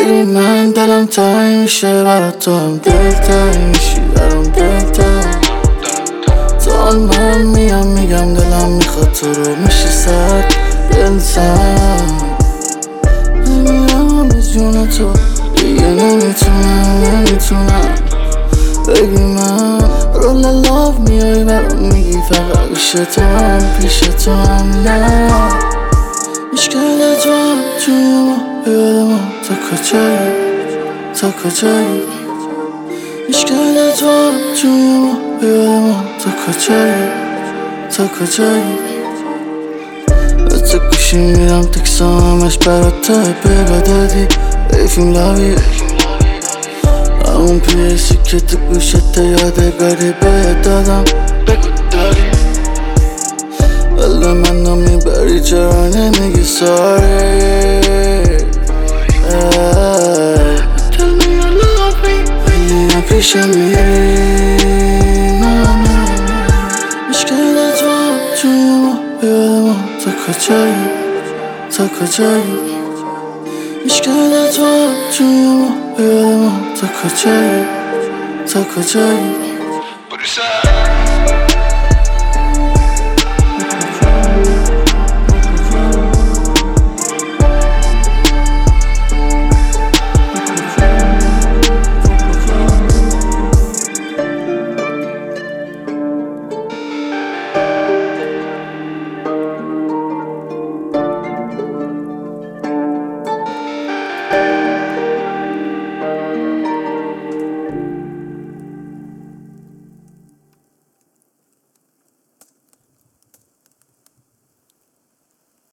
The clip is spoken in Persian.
بگی من دلم تنگ میشه برات، تو هم دلتنگ میشی برام دلتنگ. تا من میگم دلم میخواد تو رو، میشی سر دلتنگ. نمیرم از جون تو دیگه، نمیتونم بگی من رول لاف میای برام میگی فقط پیش تو هم نه. مشکل تو هم توی ما بیاد ما تا کجایی مشکل تو هم توی ما بیاد ما تا کجایی. به تو گوشی میرم تکسام همش برات ته بگا دادی ایفیم لابی. همون پیسی که تو گوشت یادگاری باید دادم بگو داری. ولی من نمیبری چرا نمیگی ساری. Tell me you love me ولی پیشم میری. مشکل تو هم توی ما بیاد ما تا کجایی مشکل تو هم توی ما بیاد ما تا کجایی